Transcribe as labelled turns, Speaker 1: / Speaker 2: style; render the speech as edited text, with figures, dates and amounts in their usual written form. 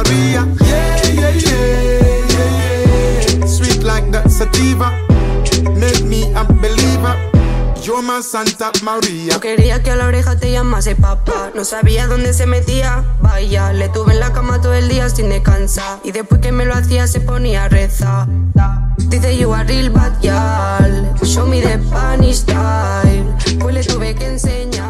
Speaker 1: Maria. Yeah, yeah, yeah, yeah, yeah. Sweet like that sativa, make me a believer. You're my Santa Maria.
Speaker 2: No quería que a la oreja te llamase papá. No sabía dónde se metía. Vaya, le tuve en la cama todo el día sin descansar. Y después que me lo hacía se ponía a rezar. Dice you are real bad girl, show me the Spanish style. Pues le tuve que enseñar.